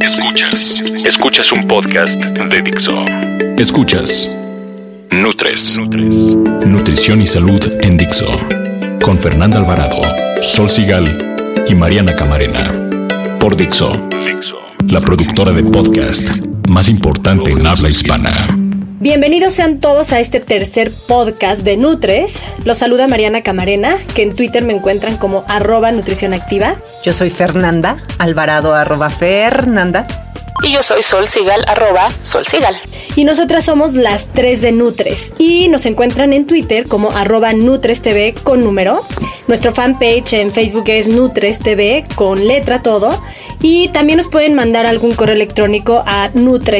Escuchas un podcast de Dixo. Escuchas Nutres. Nutrición y salud en Dixo. Con Fernanda Alvarado, Sol Sigal y Mariana Camarena. Por Dixo, la productora de podcast más importante en habla hispana. Bienvenidos sean todos a este tercer podcast de Nutres. Los saluda Mariana Camarena, que en Twitter me encuentran como @nutricionactiva. Yo soy Fernanda Alvarado, @Fernanda. Y yo soy Sol Sigal, @Solsigal. Y nosotras somos las 3 de Nutres. Y nos encuentran en Twitter como @NutresTV con número. Nuestro fanpage en Facebook es NutresTV con letra todo. Y también nos pueden mandar algún correo electrónico a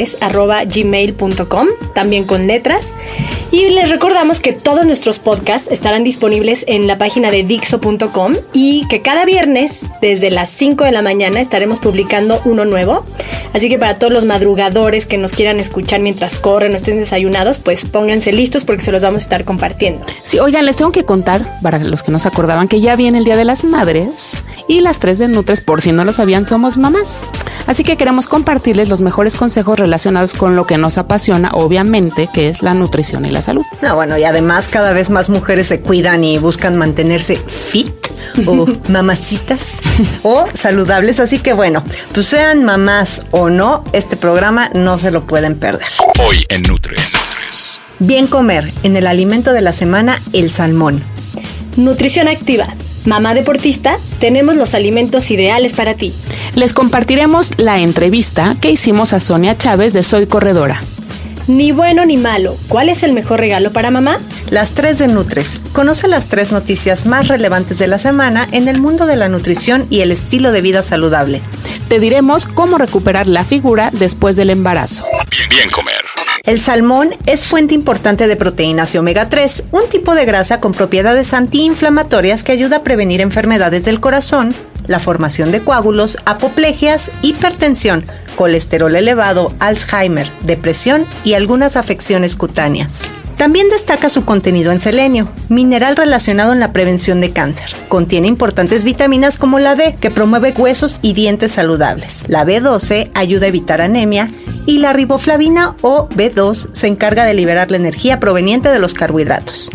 nutres@gmail.com, también con letras. Y les recordamos que todos nuestros podcasts estarán disponibles en la página de Dixo.com y que cada viernes desde las 5 de la mañana estaremos publicando uno nuevo. Así que para todos los madrugadores que nos quieran escuchar mientras corren o estén desayunados, pues pónganse listos porque se los vamos a estar compartiendo. Sí, oigan, les tengo que contar, para los que no se acordaban, que ya viene el Día de las Madres. Y las 3 de Nutres, por si no lo sabían, somos mamás. Así que queremos compartirles los mejores consejos relacionados con lo que nos apasiona, obviamente, que es la nutrición y la salud. No, bueno, y además cada vez más mujeres se cuidan y buscan mantenerse fit o mamacitas o saludables. Así que bueno, pues sean mamás o no, este programa no se lo pueden perder. Hoy en Nutres. Bien comer, en el alimento de la semana, el salmón. Nutrición activa. Mamá deportista, tenemos los alimentos ideales para ti. Les compartiremos la entrevista que hicimos a Sonia Chávez de Soy Corredora. Ni bueno ni malo, ¿cuál es el mejor regalo para mamá? Las 3 de Nutres. Conoce las 3 noticias más relevantes de la semana en el mundo de la nutrición y el estilo de vida saludable. Te diremos cómo recuperar la figura después del embarazo. Bien comer. El salmón es fuente importante de proteínas y omega 3, un tipo de grasa con propiedades antiinflamatorias que ayuda a prevenir enfermedades del corazón, la formación de coágulos, apoplegias, hipertensión, colesterol elevado, Alzheimer, depresión y algunas afecciones cutáneas. También destaca su contenido en selenio, mineral relacionado en la prevención de cáncer. Contiene importantes vitaminas como la D, que promueve huesos y dientes saludables. La B12 ayuda a evitar anemia y la riboflavina o B2 se encarga de liberar la energía proveniente de los carbohidratos.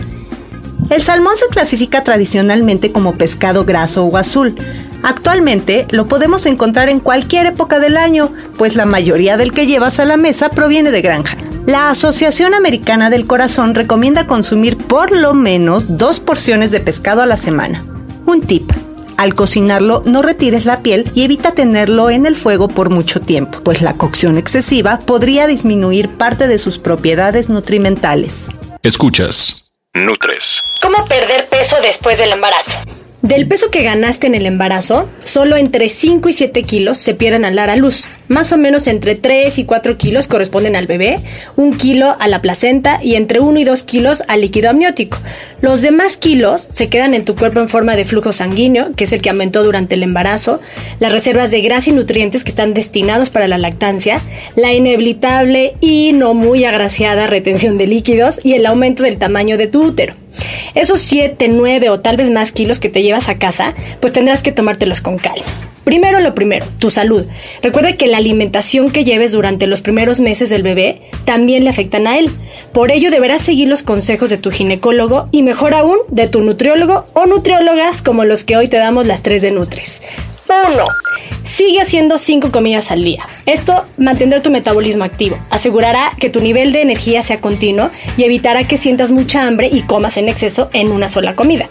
El salmón se clasifica tradicionalmente como pescado graso o azul. Actualmente lo podemos encontrar en cualquier época del año, pues la mayoría del que llevas a la mesa proviene de granja. La Asociación Americana del Corazón recomienda consumir por lo menos 2 porciones de pescado a la semana. Un tip: al cocinarlo, no retires la piel y evita tenerlo en el fuego por mucho tiempo, pues la cocción excesiva podría disminuir parte de sus propiedades nutrimentales. Escuchas Nutres. ¿Cómo perder peso después del embarazo? Del peso que ganaste en el embarazo, solo entre 5 y 7 kilos se pierden al dar a luz. Más o menos entre 3 y 4 kilos corresponden al bebé, 1 kilo a la placenta y entre 1 y 2 kilos al líquido amniótico. Los demás kilos se quedan en tu cuerpo en forma de flujo sanguíneo, que es el que aumentó durante el embarazo, las reservas de grasa y nutrientes que están destinados para la lactancia, la inevitable y no muy agraciada retención de líquidos y el aumento del tamaño de tu útero. Esos 7, 9 o tal vez más kilos que te llevas a casa, pues tendrás que tomártelos con calma. Primero lo primero, tu salud. Recuerda que la alimentación que lleves durante los primeros meses del bebé también le afectan a él. Por ello deberás seguir los consejos de tu ginecólogo y mejor aún de tu nutriólogo o nutriólogas como los que hoy te damos las 3 de Nutres. 1. Sigue haciendo 5 comidas al día. Esto mantendrá tu metabolismo activo, asegurará que tu nivel de energía sea continuo y evitará que sientas mucha hambre y comas en exceso en una sola comida.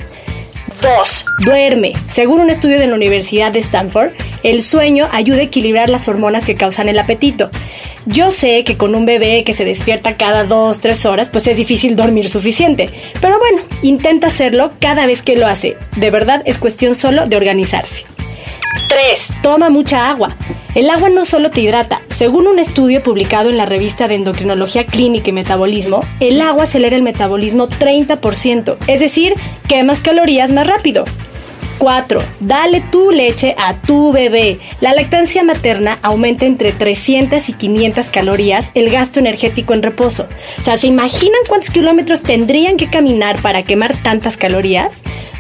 2. Duerme. Según un estudio de la Universidad de Stanford, el sueño ayuda a equilibrar las hormonas que causan el apetito. Yo sé que con un bebé que se despierta cada 2-3 horas, pues es difícil dormir suficiente. Pero bueno, intenta hacerlo cada vez que lo hace. De verdad es cuestión solo de organizarse. 3. Toma mucha agua. El agua no solo te hidrata. Según un estudio publicado en la revista de Endocrinología Clínica y Metabolismo, el agua acelera el metabolismo 30%, es decir, quemas calorías más rápido. 4. Dale tu leche a tu bebé. La lactancia materna aumenta entre 300 y 500 calorías el gasto energético en reposo. O sea, ¿se imaginan cuántos kilómetros tendrían que caminar para quemar tantas calorías?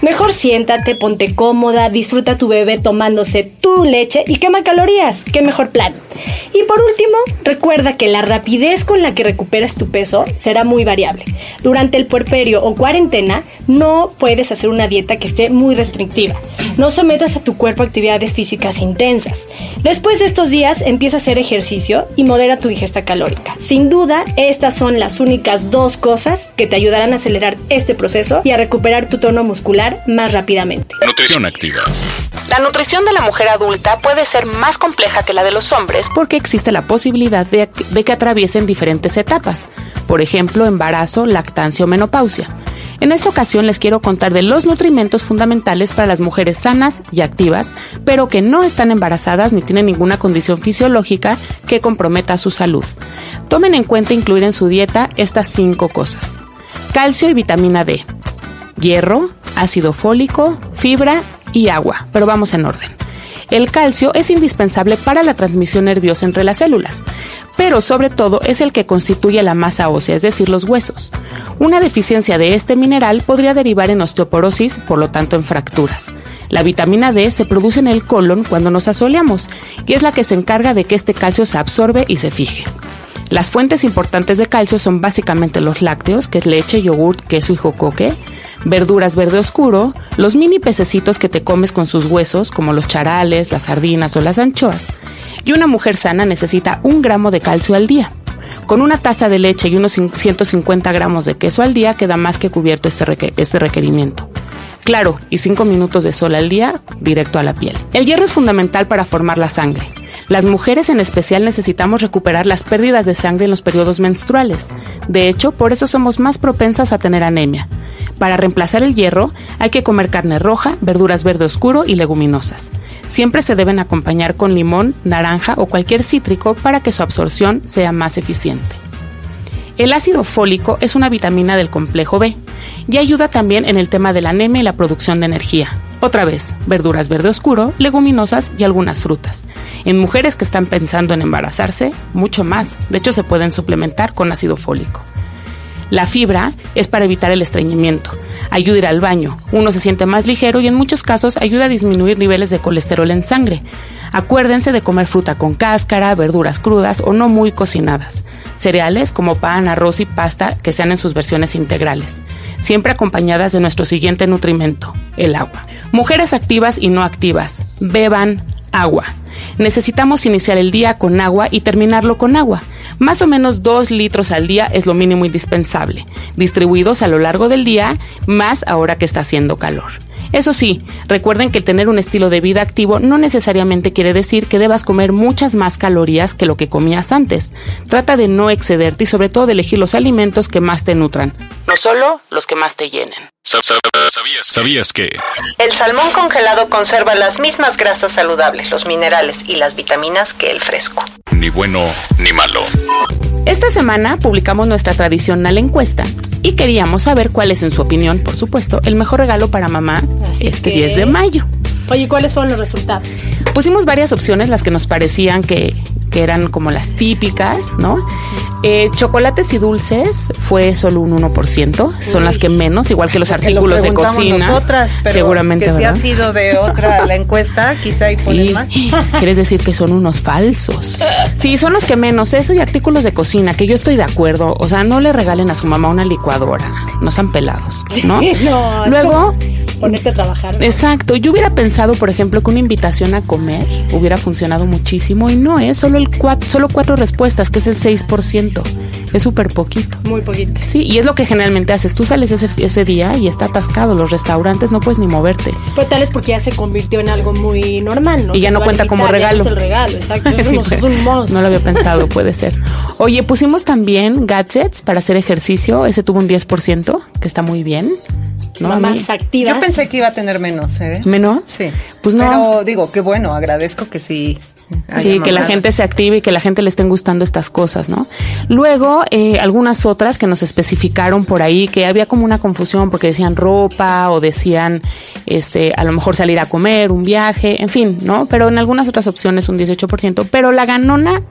Mejor siéntate, ponte cómoda, disfruta a tu bebé tomándose tu leche y quema calorías. ¡Qué mejor plan! Y por último, recuerda que la rapidez con la que recuperas tu peso será muy variable. Durante el puerperio o cuarentena, no puedes hacer una dieta que esté muy restrictiva. No sometas a tu cuerpo a actividades físicas intensas. Después de estos días, empieza a hacer ejercicio y modera tu ingesta calórica. Sin duda, estas son las únicas 2 cosas que te ayudarán a acelerar este proceso y a recuperar tu tono muscular más rápidamente. Nutrición activa. La nutrición de la mujer adulta puede ser más compleja que la de los hombres porque existe la posibilidad de que atraviesen diferentes etapas. Por ejemplo, embarazo, lactancia o menopausia. En esta ocasión les quiero contar de los nutrimentos fundamentales para las mujeres sanas y activas, pero que no están embarazadas ni tienen ninguna condición fisiológica que comprometa su salud. Tomen en cuenta incluir en su dieta estas 5 cosas: calcio y vitamina D, hierro, ácido fólico, fibra y agua, pero vamos en orden. El calcio es indispensable para la transmisión nerviosa entre las células, pero sobre todo es el que constituye la masa ósea, es decir, los huesos. Una deficiencia de este mineral podría derivar en osteoporosis, por lo tanto en fracturas. La vitamina D se produce en el colon cuando nos asoleamos y es la que se encarga de que este calcio se absorbe y se fije. Las fuentes importantes de calcio son básicamente los lácteos, que es leche, yogurt, queso y jocoque, verduras verde oscuro, los mini pececitos que te comes con sus huesos, como los charales, las sardinas o las anchoas. Y una mujer sana necesita 1 gramo de calcio al día. Con una taza de leche y unos 150 gramos de queso al día queda más que cubierto este requerimiento. Claro, y 5 minutos de sol al día, directo a la piel. El hierro es fundamental para formar la sangre. Las mujeres en especial necesitamos recuperar las pérdidas de sangre en los periodos menstruales. De hecho, por eso somos más propensas a tener anemia. Para reemplazar el hierro, hay que comer carne roja, verduras verde oscuro y leguminosas. Siempre se deben acompañar con limón, naranja o cualquier cítrico para que su absorción sea más eficiente. El ácido fólico es una vitamina del complejo B y ayuda también en el tema de la anemia y la producción de energía. Otra vez, verduras verde oscuro, leguminosas y algunas frutas. En mujeres que están pensando en embarazarse, mucho más. De hecho, se pueden suplementar con ácido fólico. La fibra es para evitar el estreñimiento, ayuda a ir al baño, uno se siente más ligero y en muchos casos ayuda a disminuir niveles de colesterol en sangre. Acuérdense de comer fruta con cáscara, verduras crudas o no muy cocinadas, cereales como pan, arroz y pasta que sean en sus versiones integrales, siempre acompañadas de nuestro siguiente nutrimento, el agua. Mujeres activas y no activas, beban agua. Necesitamos iniciar el día con agua y terminarlo con agua. Más o menos 2 litros al día es lo mínimo indispensable, distribuidos a lo largo del día, más ahora que está haciendo calor. Eso sí, recuerden que el tener un estilo de vida activo no necesariamente quiere decir que debas comer muchas más calorías que lo que comías antes. Trata de no excederte y sobre todo de elegir los alimentos que más te nutran, no solo los que más te llenen. ¿Sabías que el salmón congelado conserva las mismas grasas saludables, los minerales y las vitaminas que el fresco? Ni bueno ni malo. Esta semana publicamos nuestra tradicional encuesta y queríamos saber cuál es, en su opinión, por supuesto, el mejor regalo para mamá este 10 de mayo. Oye, ¿cuáles fueron los resultados? Pusimos varias opciones, las que nos parecían que eran como las típicas, ¿no? Chocolates y dulces fue solo un 1%, son las que menos, igual que los artículos de cocina. Nosotras, pero seguramente, que si ¿verdad? ha sido de otra la encuesta, quizá ahí ponen más. ¿Quieres decir que son unos falsos? Sí, son los que menos, eso y artículos de cocina, que yo estoy de acuerdo, o sea, no le regalen a su mamá una licuadora, no sean pelados, ¿no? No, luego, ponerte a trabajar, ¿no? Exacto, yo hubiera pensado, por ejemplo, que una invitación a comer hubiera funcionado muchísimo y no es solo 4 respuestas, que es el 6%. Es súper poquito. Muy poquito. Sí, y es lo que generalmente haces. Tú sales ese día y está atascado. Los restaurantes no puedes ni moverte. Pero tal es porque ya se convirtió en algo muy normal, ¿no? Y ya no cuenta como regalo. Es el regalo, exacto. Sí, es un monstruo. No lo había pensado, puede ser. Oye, pusimos también gadgets para hacer ejercicio. Ese tuvo un 10%, que está muy bien. ¿No? Mamás activas. Yo pensé que iba a tener menos, ¿eh? ¿Menos? Sí. Pues no. Pero digo, qué bueno, agradezco que sí. Sí, que la gente se active y que la gente le estén gustando estas cosas, ¿no? Luego, algunas otras que nos especificaron por ahí, que había como una confusión porque decían ropa o decían, a lo mejor salir a comer, un viaje, en fin, ¿no? Pero en algunas otras opciones un 18%, pero la ganona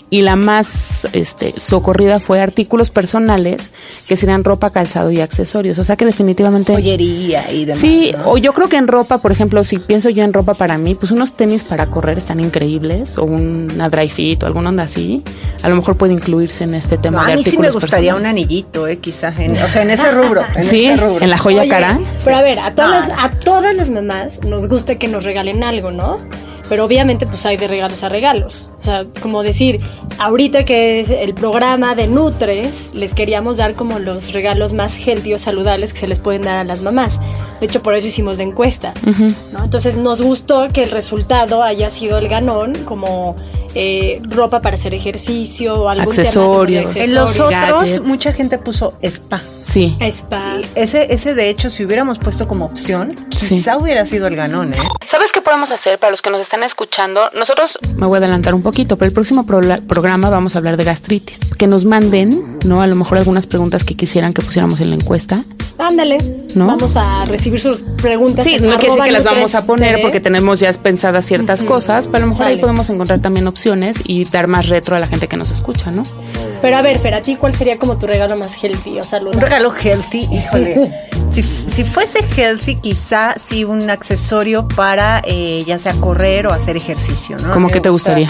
y la más socorrida fue artículos personales, que serían ropa, calzado y accesorios. O sea que definitivamente... Joyería y demás, sí, ¿no? o yo creo que en ropa, por ejemplo, si pienso yo en ropa para mí, pues unos tenis para correr están increíbles, o una dry fit o alguna onda así. A lo mejor puede incluirse en este tema de artículos personales. A mí sí me gustaría un anillito, quizás, en ese rubro. Sí, en la joya. Oye, cara. Pero a ver, a todas las mamás nos gusta que nos regalen algo, ¿no? Pero obviamente pues hay de regalos a regalos. O sea, como decir, ahorita que es el programa de Nutres, les queríamos dar como los regalos más healthy o saludables que se les pueden dar a las mamás. De hecho, por eso hicimos la encuesta, ¿no? Entonces nos gustó que el resultado haya sido el ganón, como ropa para hacer ejercicio o algún accesorios. Tema en los otros, gadgets. Mucha gente puso spa. Sí. Spa. Ese de hecho, si hubiéramos puesto como opción, quizá hubiera sido el ganón, ¿eh? ¿Sabes qué podemos hacer para los que nos están escuchando? Nosotros, me voy a adelantar un poquito, pero el próximo programa vamos a hablar de gastritis. Que nos manden, ¿no? A lo mejor algunas preguntas que quisieran que pusiéramos en la encuesta. Ándale, ¿no? Vamos a recibir sus preguntas. Sí, no quiere decir que las vamos a poner porque tenemos ya pensadas ciertas cosas, pero a lo mejor ahí podemos encontrar también opciones y dar más retro a la gente que nos escucha, ¿no? Pero a ver, Fer, ¿a ti cuál sería como tu regalo más healthy o saludable? Un regalo healthy, híjole. Si fuese healthy, quizá sí un accesorio para ya sea correr o hacer ejercicio, ¿no? ¿Cómo que te gustaría?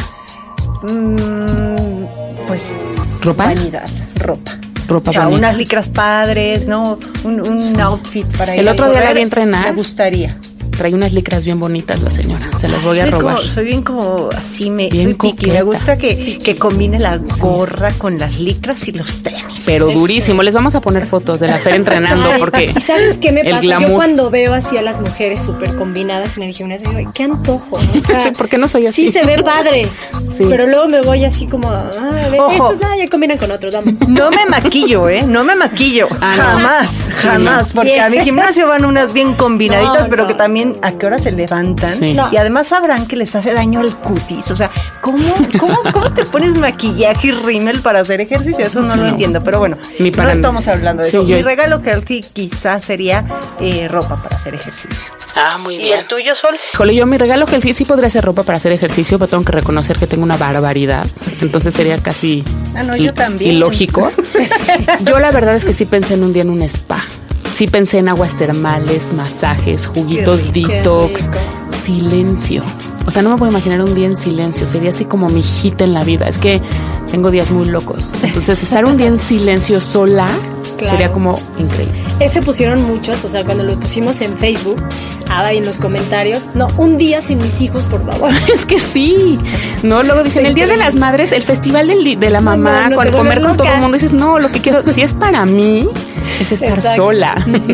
Pues ¿ropa? Vanidad, ropa. Ropa, o sea, unas licras padres, ¿no? Un outfit para ir el otro a correr, día la vi entrenar. Me gustaría. Trae unas licras bien bonitas la señora. Se las voy a robar. Soy bien como así, bien soy piqui. Me gusta que combine la gorra con las licras y los tenis. Pero durísimo. Les vamos a poner fotos de la Fer entrenando porque ¿y sabes qué me pasa? glamour. Yo cuando veo así a las mujeres súper combinadas en el gimnasio, digo, qué antojo, ¿no? O sea, sí, ¿por qué no soy así? Sí se ve padre, sí. Pero luego me voy así como, a ver, estos nada, ya combinan con otros, vamos. No me maquillo, no me maquillo. Jamás. Porque a mi gimnasio van unas bien combinaditas, pero que también a qué hora se levantan. Sí. Y además sabrán que les hace daño al cutis. O sea, ¿cómo te pones maquillaje y rímel para hacer ejercicio? Eso no lo entiendo. Pero bueno, no estamos hablando de eso. Mi regalo healthy quizás sería ropa para hacer ejercicio. Ah, muy bien. ¿Y el tuyo, Sol? Híjole, yo mi regalo healthy sí podría ser ropa para hacer ejercicio, pero tengo que reconocer que tengo una barbaridad. Entonces sería casi yo también. Ilógico. Yo la verdad es que sí pensé en un día en un spa. Sí pensé en aguas termales, masajes, juguitos detox, silencio. O sea, no me puedo imaginar un día en silencio. Sería así como mi hit en la vida. Es que tengo días muy locos. Entonces, estar un día en silencio sola sería como increíble. Ese pusieron muchos, o sea, cuando lo pusimos en Facebook, en los comentarios, no, un día sin mis hijos, por favor. Es que sí. No, luego dicen, el Día de las Madres, el festival de la mamá, con comer con todo el mundo. Dices, no, lo que quiero, si es para mí, es estar sola.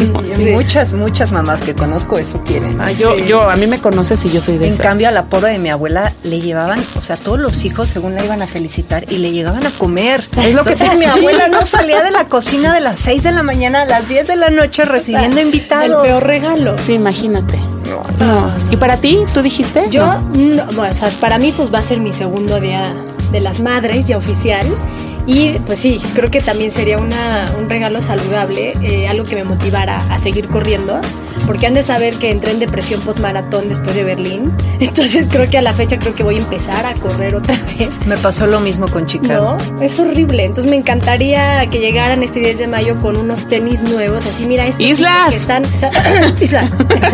Muchas mamás que conozco eso quieren. Yo, a mí me conoces y yo soy de esas. En cambio, a la pobre de mi abuela le llevaban, o sea, todos los hijos según la iban a felicitar y le llegaban a comer. Es lo que mi abuela no salía de la cocina de las 6 de la mañana a las 10 de la noche recibiendo invitados. El peor regalo. Sí, imagínate. No. ¿Y para ti? ¿Tú dijiste? Yo, no, bueno, o sea, para mí pues va a ser mi segundo día de las madres ya oficial. Y pues sí, creo que también sería un regalo saludable, algo que me motivara a seguir corriendo, porque han de saber que entré en depresión post-maratón después de Berlín. Entonces creo que a la fecha voy a empezar a correr otra vez. Me pasó lo mismo con Chicago. No, es horrible. Entonces me encantaría que llegaran este 10 de mayo con unos tenis nuevos, así mira estos Islas que están Islas.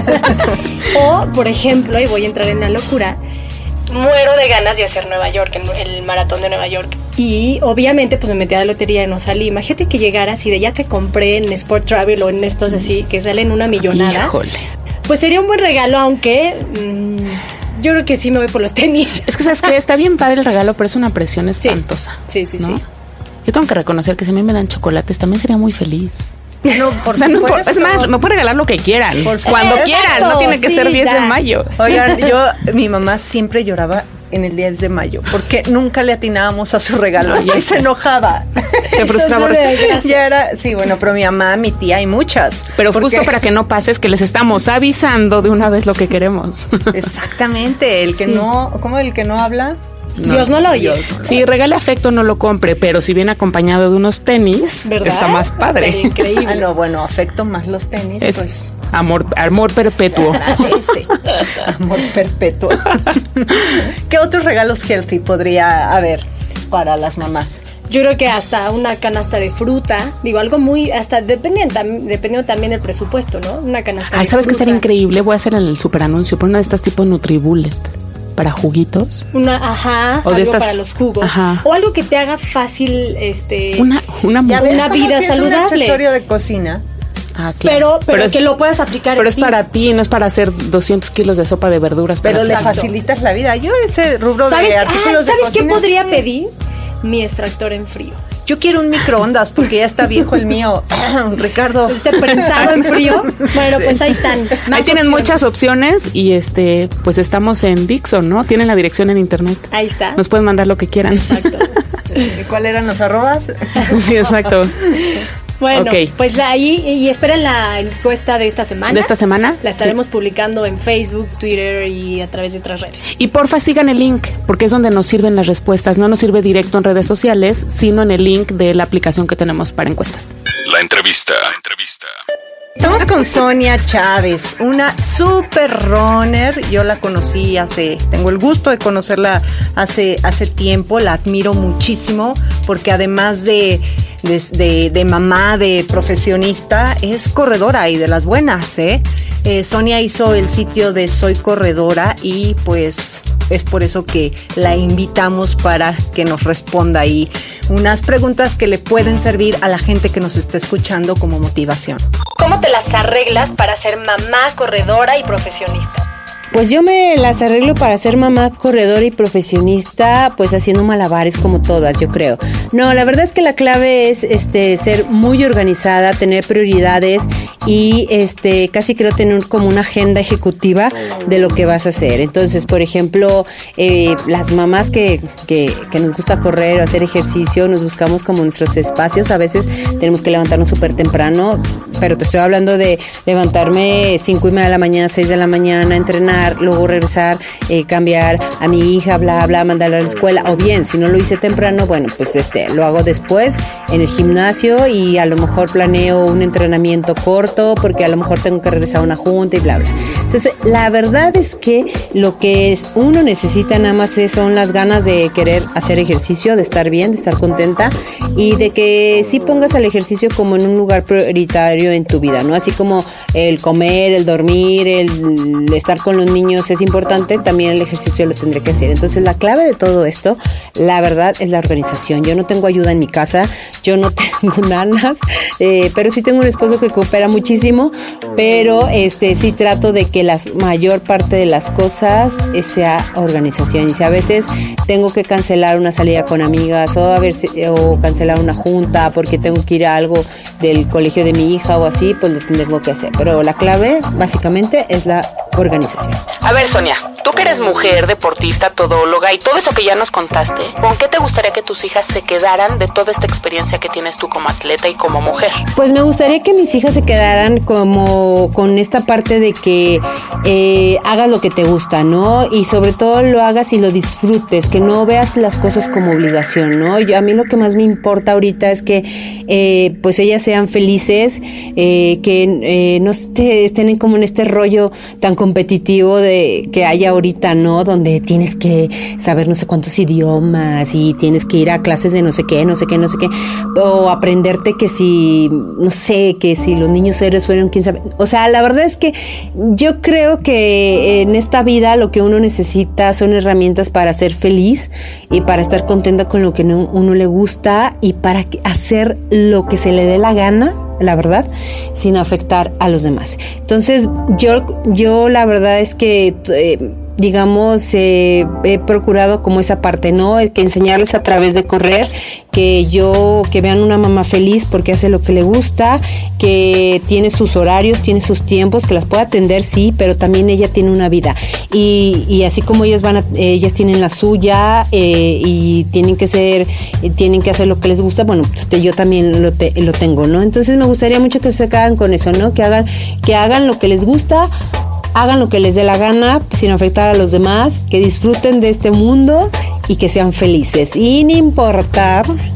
O, por ejemplo, y voy a entrar en la locura, muero de ganas de hacer Nueva York, el maratón de Nueva York. Y obviamente pues me metí a la lotería y no salí. Imagínate que llegara así de ya te compré en Sport Travel o en estos así que salen una millonada. Híjole. Pues sería un buen regalo, aunque yo creo que sí me voy por los tenis. Es que sabes que está bien padre el regalo, pero es una presión espantosa. Sí. Yo tengo que reconocer que si a mí me dan chocolates también sería muy feliz. No, por supuesto. Es más, me puede regalar lo que quieran. Cuando quieran, no tiene que ser 10 de mayo. Oigan, mi mamá siempre lloraba en el 10 de mayo porque nunca le atinábamos a su regalo y se enojaba. Se frustraba. Ya era, sí, bueno, pero mi mamá, mi tía y muchas. Pero justo para que no pases, que les estamos avisando de una vez lo que queremos. Exactamente, el que no habla. No, Dios no lo oye. Sí, regale afecto, no lo compre, pero si viene acompañado de unos tenis, ¿verdad? Está más padre. Está increíble. Bueno, afecto más los tenis, pues. Amor perpetuo. Amor perpetuo. ¿Qué otros regalos healthy podría haber? para las mamás? Yo creo que hasta una canasta de fruta, algo muy, hasta dependiendo también del presupuesto, ¿no? Una canasta de fruta. ¿Sabes qué estaría increíble? Voy a hacer el super anuncio, por una de estas tipo Nutribullet para juguitos. O algo de estas, para los jugos. Ajá. O algo que te haga fácil, una vida saludable. Un accesorio de cocina. Ah, claro. Pero que lo puedas aplicar. Pero es para ti, no es para hacer 200 kilos de sopa de verduras. Pero le facilitas la vida. Yo ese rubro de artículos de cocina. ¿Sabes qué podría pedir? Mi extractor en frío. Yo quiero un microondas porque ya está viejo el mío. Ricardo. ¿Está prensado en frío? Bueno, sí. Pues ahí están. Ahí tienen muchas opciones y pues estamos en Dixo, ¿no? Tienen la dirección en internet. Ahí está. Nos pueden mandar lo que quieran. Exacto. ¿Cuál eran los arrobas? Sí, exacto. Bueno, pues ahí y esperen la encuesta de esta semana. ¿De esta semana? La estaremos publicando en Facebook, Twitter y a través de otras redes. Y porfa sigan el link, porque es donde nos sirven las respuestas. No nos sirve directo en redes sociales, sino en el link de la aplicación que tenemos para encuestas. La entrevista. Estamos con Sonia Chávez, una super runner. Yo la conocí tengo el gusto de conocerla hace tiempo, la admiro muchísimo porque además de mamá, de profesionista, es corredora y de las buenas, Sonia hizo el sitio de Soy Corredora y pues es por eso que la invitamos para que nos responda ahí unas preguntas que le pueden servir a la gente que nos está escuchando como motivación. ¿Cómo te las arreglas para ser mamá, corredora y profesionista? Pues yo me las arreglo para ser mamá, corredora y profesionista, pues haciendo malabares como todas, yo creo. No, la verdad es que la clave es ser muy organizada, tener prioridades y casi creo tener como una agenda ejecutiva de lo que vas a hacer. Entonces, por ejemplo, las mamás que nos gusta correr o hacer ejercicio, nos buscamos como nuestros espacios. A veces tenemos que levantarnos súper temprano, pero te estoy hablando de levantarme 5:30 de la mañana, 6 de la mañana, entrenar, luego regresar, cambiar a mi hija, bla, bla, mandarla a la escuela. O bien, si no lo hice temprano, bueno, pues lo hago después en el gimnasio y a lo mejor planeo un entrenamiento corto porque a lo mejor tengo que regresar a una junta y bla, bla. Entonces, la verdad es que lo que uno necesita nada más son las ganas de querer hacer ejercicio, de estar bien, de estar contenta y de que sí pongas al ejercicio como en un lugar prioritario en tu vida, ¿no? Así como el comer, el dormir, el estar con los niños es importante, también el ejercicio lo tendré que hacer. Entonces, la clave de todo esto, la verdad, es la organización. Yo no tengo ayuda en mi casa, yo no tengo nanas, pero sí tengo un esposo que coopera muchísimo, pero sí trato de que la mayor parte de las cosas sea organización. Y si a veces tengo que cancelar una salida con amigas o cancelar una junta porque tengo que ir a algo del colegio de mi hija o así, pues lo tengo que hacer. Pero la clave, básicamente, es la organización. A ver, Sonia, tú que eres mujer, deportista, todóloga y todo eso que ya nos contaste, ¿con qué te gustaría que tus hijas se quedaran de toda esta experiencia que tienes tú como atleta y como mujer? Pues me gustaría que mis hijas se quedaran como con esta parte de que hagas lo que te gusta, ¿no? Y sobre todo lo hagas y lo disfrutes, que no veas las cosas como obligación, ¿no? A mí lo que más me importa ahorita es que pues ellas sean felices, que no estén como en este rollo tan competitivo que hay ahorita, ¿no? Donde tienes que saber no sé cuántos idiomas y tienes que ir a clases de no sé qué, o aprenderte que si los niños fueron quién sabe. O sea, la verdad es que yo creo que en esta vida lo que uno necesita son herramientas para ser feliz y para estar contenta con lo que uno le gusta y para hacer lo que se le dé la gana, la verdad, sin afectar a los demás. Entonces, yo la verdad es que he procurado como esa parte, ¿no? Que enseñarles a través de correr, que vean una mamá feliz porque hace lo que le gusta, que tiene sus horarios, tiene sus tiempos, que las puede atender, sí, pero también ella tiene una vida. Y así como ellas tienen la suya, y tienen que hacer lo que les gusta, bueno, pues yo también lo tengo, ¿no? Entonces me gustaría mucho que se quedan con eso, ¿no? Que hagan lo que les gusta, hagan lo que les dé la gana sin afectar a los demás, que disfruten de este mundo y que sean felices, sin importar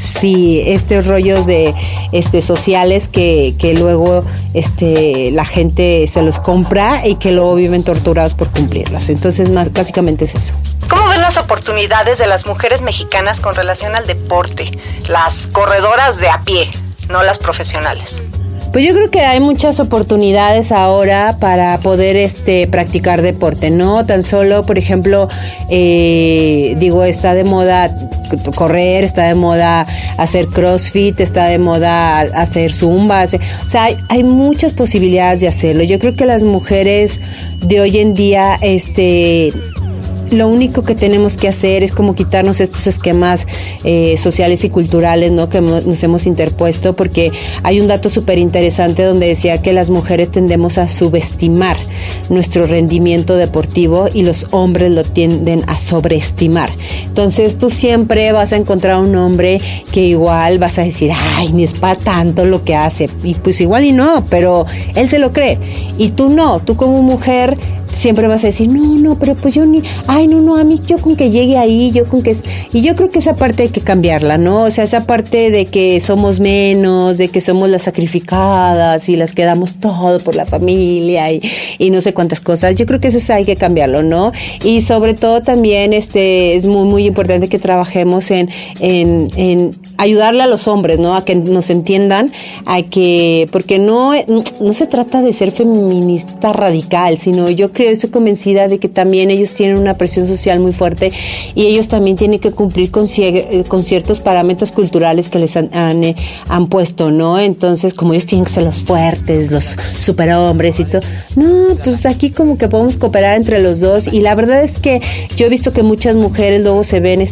Sí, estos rollos de sociales que luego la gente se los compra y que luego viven torturados por cumplirlos. Entonces, básicamente es eso. ¿Cómo ven las oportunidades de las mujeres mexicanas con relación al deporte? Las corredoras de a pie, no las profesionales. Pues yo creo que hay muchas oportunidades ahora para poder practicar deporte, ¿no? Tan solo, por ejemplo, está de moda correr, está de moda hacer CrossFit, está de moda hacer Zumba, o sea, hay muchas posibilidades de hacerlo. Yo creo que las mujeres de hoy en día, lo único que tenemos que hacer es como quitarnos estos esquemas sociales y culturales, ¿no? Que nos hemos interpuesto, porque hay un dato súper interesante donde decía que las mujeres tendemos a subestimar nuestro rendimiento deportivo y los hombres lo tienden a sobreestimar. Entonces tú siempre vas a encontrar un hombre que igual vas a decir, ay, ni es para tanto lo que hace, y pues igual y no, pero él se lo cree, y tú no, tú como mujer siempre vas a decir, no, pero pues yo ni, ay, no, a mí yo con que llegue ahí, y yo creo que esa parte hay que cambiarla, ¿no? O sea, esa parte de que somos menos, de que somos las sacrificadas y las que damos todo por la familia y no sé cuántas cosas, yo creo que eso hay que cambiarlo, ¿no? Y sobre todo también es muy, muy importante que trabajemos en ayudarle a los hombres, ¿no? A que nos entiendan, porque no se trata de ser feminista radical, sino yo estoy convencida de que también ellos tienen una presión social muy fuerte y ellos también tienen que cumplir con ciertos parámetros culturales que les han puesto, ¿no? Entonces, como ellos tienen que ser los fuertes, los superhombres y todo, no, pues aquí como que podemos cooperar entre los dos, y la verdad es que yo he visto que muchas mujeres luego se ven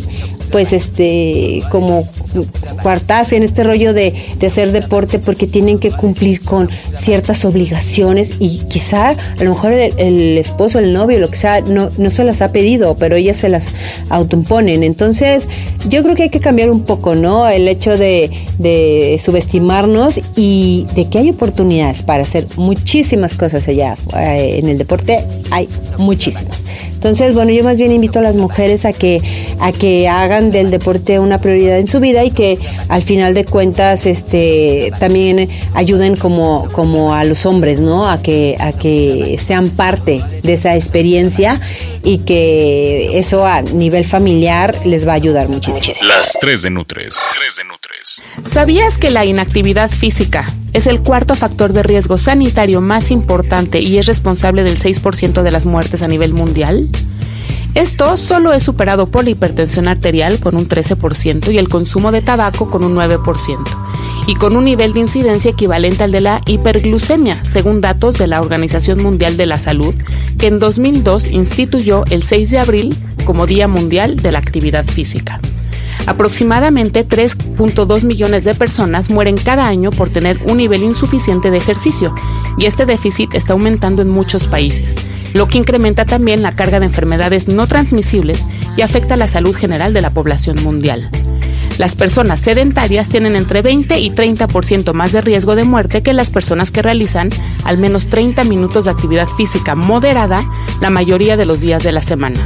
como cuartadas en este rollo de hacer deporte porque tienen que cumplir con ciertas obligaciones, y quizá a lo mejor el esposo, el novio, lo que sea, no se las ha pedido, pero ellas se las autoimponen. Entonces yo creo que hay que cambiar un poco, ¿no? El hecho de subestimarnos, y de que hay oportunidades para hacer muchísimas cosas allá en el deporte, hay muchísimas. Entonces, bueno, yo más bien invito a las mujeres a que hagan del deporte una prioridad en su vida, y que al final de cuentas también ayuden como a los hombres, ¿no? A que sean parte de esa experiencia, y que eso a nivel familiar les va a ayudar muchísimo. Las 3 de Nutres. ¿Sabías que la inactividad física es el cuarto factor de riesgo sanitario más importante y es responsable del 6% de las muertes a nivel mundial? Esto solo es superado por la hipertensión arterial con un 13% y el consumo de tabaco con un 9%, y con un nivel de incidencia equivalente al de la hiperglucemia, según datos de la Organización Mundial de la Salud, que en 2002 instituyó el 6 de abril como Día Mundial de la Actividad Física. Aproximadamente 3.2 millones de personas mueren cada año por tener un nivel insuficiente de ejercicio, y este déficit está aumentando en muchos países, lo que incrementa también la carga de enfermedades no transmisibles y afecta la salud general de la población mundial. Las personas sedentarias tienen entre 20 y 30% más de riesgo de muerte que las personas que realizan al menos 30 minutos de actividad física moderada la mayoría de los días de la semana.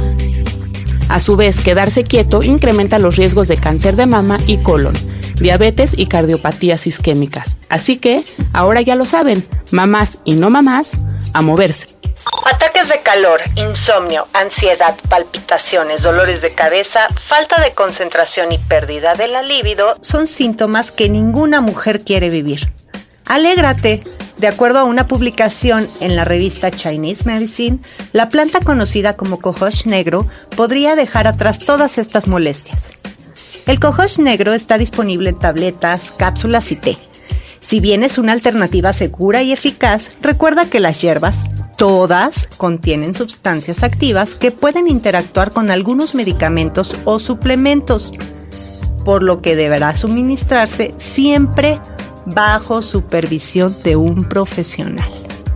A su vez, quedarse quieto incrementa los riesgos de cáncer de mama y colon, diabetes y cardiopatías isquémicas. Así que, ahora ya lo saben, mamás y no mamás, a moverse. Ataques de calor, insomnio, ansiedad, palpitaciones, dolores de cabeza, falta de concentración y pérdida de la libido son síntomas que ninguna mujer quiere vivir. ¡Alégrate! De acuerdo a una publicación en la revista Chinese Medicine, la planta conocida como cohosh negro podría dejar atrás todas estas molestias. El cohosh negro está disponible en tabletas, cápsulas y té. Si bien es una alternativa segura y eficaz, recuerda que las hierbas, todas, contienen sustancias activas que pueden interactuar con algunos medicamentos o suplementos, por lo que deberá suministrarse siempre bajo supervisión de un profesional.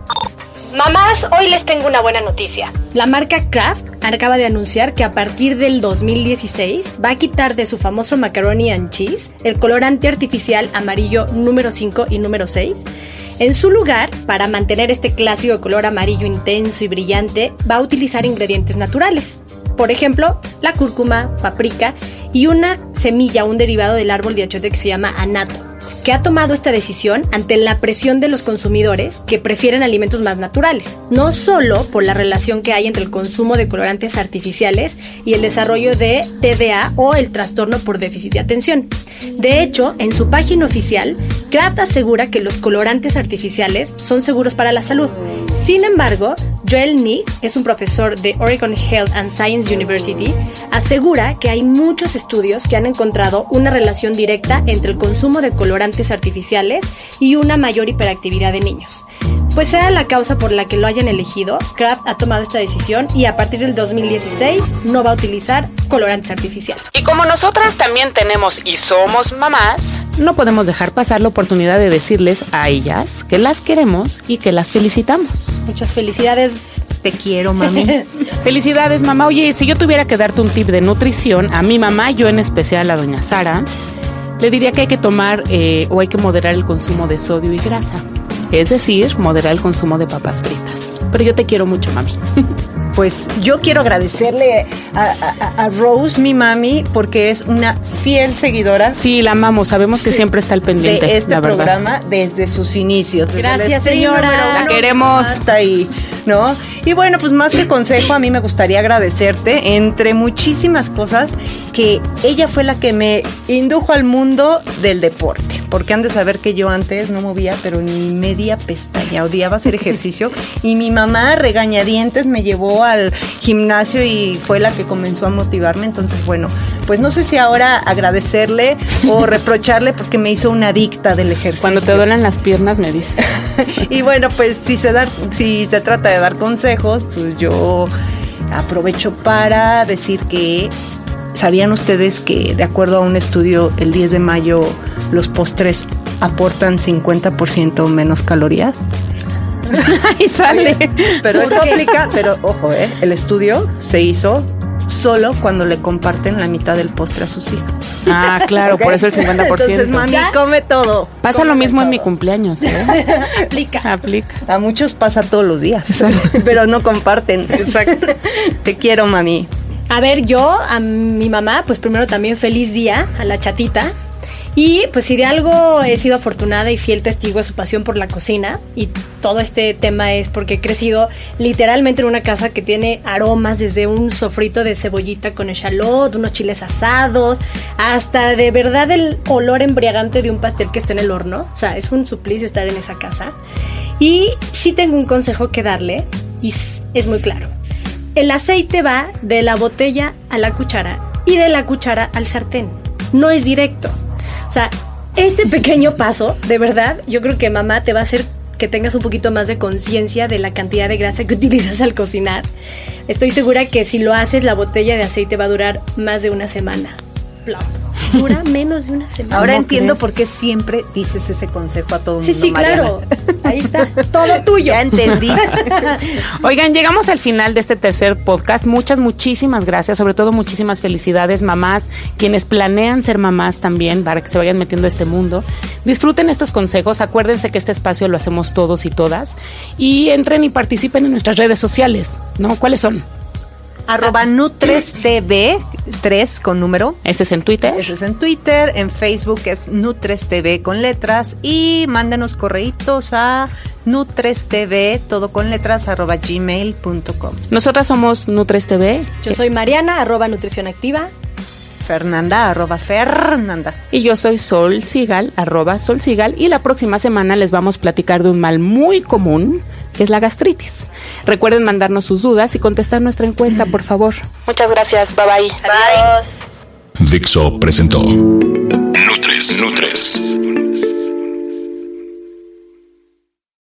Mamás, hoy les tengo una buena noticia. La marca Kraft acaba de anunciar que a partir del 2016 va a quitar de su famoso macaroni and cheese el colorante artificial amarillo número 5 y número 6. En su lugar, para mantener este clásico color amarillo intenso y brillante, va a utilizar ingredientes naturales. Por ejemplo, la cúrcuma, paprika y una semilla, un derivado del árbol de achiote que se llama anato, que ha tomado esta decisión ante la presión de los consumidores que prefieren alimentos más naturales, no solo por la relación que hay entre el consumo de colorantes artificiales y el desarrollo de TDA o el trastorno por déficit de atención. De hecho, en su página oficial, Kraft asegura que los colorantes artificiales son seguros para la salud. Sin embargo, Joel Neff, es un profesor de Oregon Health and Science University, asegura que hay muchos estudios que han encontrado una relación directa entre el consumo de colorantes artificiales y una mayor hiperactividad de niños. Pues sea la causa por la que lo hayan elegido, Kraft ha tomado esta decisión y a partir del 2016 no va a utilizar colorantes artificiales. Y como nosotras también tenemos y somos mamás, no podemos dejar pasar la oportunidad de decirles a ellas que las queremos y que las felicitamos. Muchas felicidades. Te quiero, mami. Felicidades, mamá. Oye, si yo tuviera que darte un tip de nutrición, a mi mamá, yo en especial a doña Sara, le diría que hay que tomar o hay que moderar el consumo de sodio y grasa. Es decir, moderar el consumo de papas fritas. Pero yo te quiero mucho, mami. Pues yo quiero agradecerle a Rose, mi mami, porque es una fiel seguidora. Sí, la amamos, sabemos que siempre está al pendiente de este programa desde sus inicios. Gracias, señora. La queremos. Hasta ahí, ¿no? Y bueno, pues más que consejo, a mí me gustaría agradecerte, entre muchísimas cosas, que ella fue la que me indujo al mundo del deporte. Porque han de saber que yo antes no movía, pero ni media pestaña, odiaba hacer ejercicio. Y mi mamá, regañadientes, me llevó al gimnasio y fue la que comenzó a motivarme. Entonces, bueno, pues no sé si ahora agradecerle o reprocharle porque me hizo una adicta del ejercicio. Cuando te duelen las piernas me dices. Y bueno, pues si se trata de dar consejos, pues yo aprovecho para decir que ¿sabían ustedes que de acuerdo a un estudio el 10 de mayo los postres aportan 50% menos calorías? Ahí sale. Pero esto aplica, pero ojo, el estudio se hizo solo cuando le comparten la mitad del postre a sus hijos. Ah, claro, okay. Por eso el 50%. Entonces, mami, come todo. Pasa lo mismo en mi cumpleaños, ¿eh? Aplica. A muchos pasa todos los días, pero no comparten. Exacto. Te quiero, mami. A ver, yo a mi mamá, pues primero también feliz día a la chatita. Y pues si de algo he sido afortunada y fiel testigo de su pasión por la cocina, y todo este tema es porque he crecido literalmente en una casa que tiene aromas desde un sofrito de cebollita con echalot, unos chiles asados, hasta de verdad el olor embriagante de un pastel que está en el horno. O sea, es un suplicio estar en esa casa. Y sí tengo un consejo que darle y es muy claro. El aceite va de la botella a la cuchara y de la cuchara al sartén. No es directo. O sea, este pequeño paso, de verdad, yo creo que mamá te va a hacer que tengas un poquito más de conciencia de la cantidad de grasa que utilizas al cocinar. Estoy segura que si lo haces, la botella de aceite va a durar más de una semana. Dura menos de una semana. Ahora entiendo por qué siempre dices ese consejo a todo el mundo. Sí, Mariana. Claro. Ahí está, todo tuyo. Ya entendí. Oigan, llegamos al final de este tercer podcast. Muchísimas gracias. Sobre todo, muchísimas felicidades, mamás, quienes planean ser mamás también, para que se vayan metiendo a este mundo. Disfruten estos consejos. Acuérdense que este espacio lo hacemos todos y todas. Y entren y participen en nuestras redes sociales, ¿no? ¿Cuáles son? @NutresTV, 3 con número. Ese es en Twitter. Ese es en Twitter. En Facebook es NutresTV con letras. Y mándenos correitos a NutresTV, todo con letras, @gmail.com. Nosotras somos NutresTV. Yo soy Mariana, @nutricionactiva. Fernanda, @Fernanda. Y yo soy Sol Sigal, @Sol Sigal. Y la próxima semana les vamos a platicar de un mal muy común, que es la gastritis. Recuerden mandarnos sus dudas y contestar nuestra encuesta, por favor. Muchas gracias. Bye bye. Adiós. Dixo presentó Nutres.